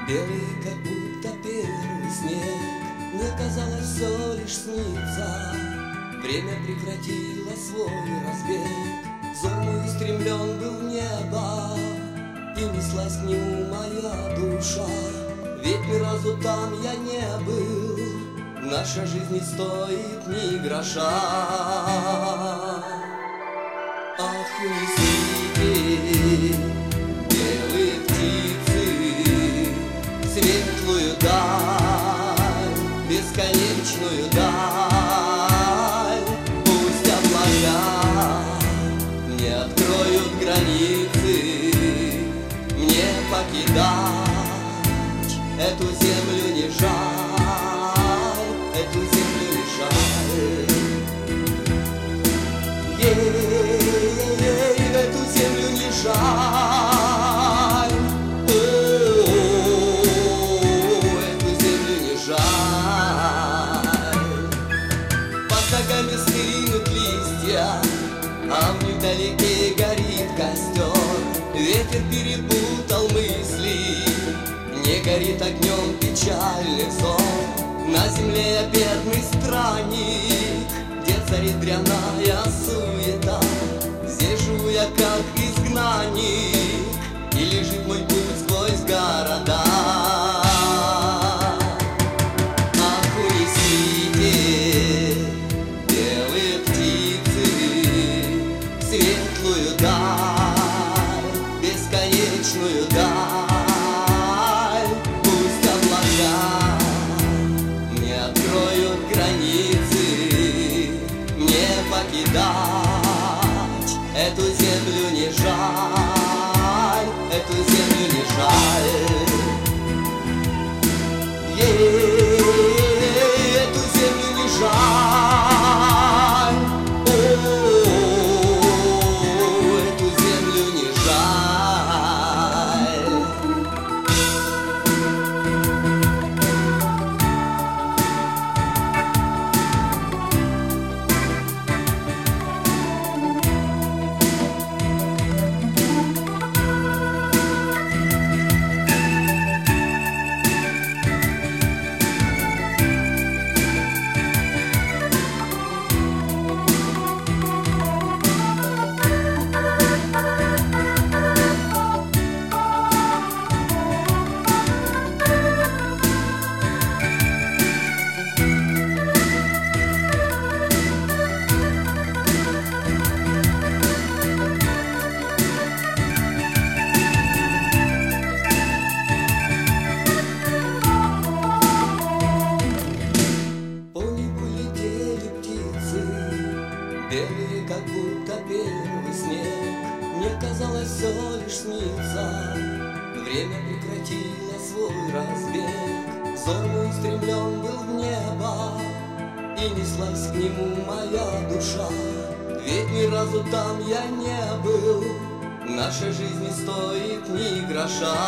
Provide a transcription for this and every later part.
Белый, как будто первый снег, мне казалось, все лишь снится. Время прекратило свой разбег, взор мой устремлен был в небо, и неслась к нему моя душа. Ведь ни разу там я не был, наша жизнь не стоит ни гроша. Ах, унесите, белые птицы, светлую даль, бесконечную даль. Пусть облака мне откроют границы, мне покидать эту землю не жаль, эту землю не жаль. Эту землю не жаль, эту землю не жаль. Под ногами стынут листья, а вдалеке горит костер. Ветер перепутал мысли, не горит огнем печальный сон. На земле я бедный странник, где царит дрянная суета. Здесь живу я как изгнанник, и лежит мой путь сквозь города. Ах, унесите, белые птицы, светлую даль, бесконечную даль. Пусть облака мне откроют границы, мне покидать эту землю не жаль, эту землю не жаль. Эту землю не жаль, эту землю не жаль. Белые, как будто первый снег, мне казалось, все лишь снится. Время прекратило свой разбег, взор мой устремлен был в небо, и неслась к нему моя душа. Ведь ни разу там я не был, наша жизнь не стоит ни гроша.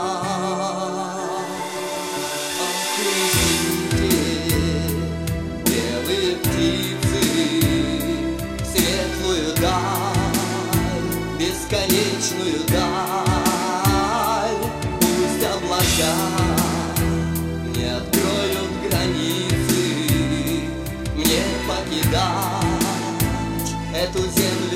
Ах, белые птицы, светлую даль, бесконечную даль. Пусть облака мне откроют границы, мне покидать эту землю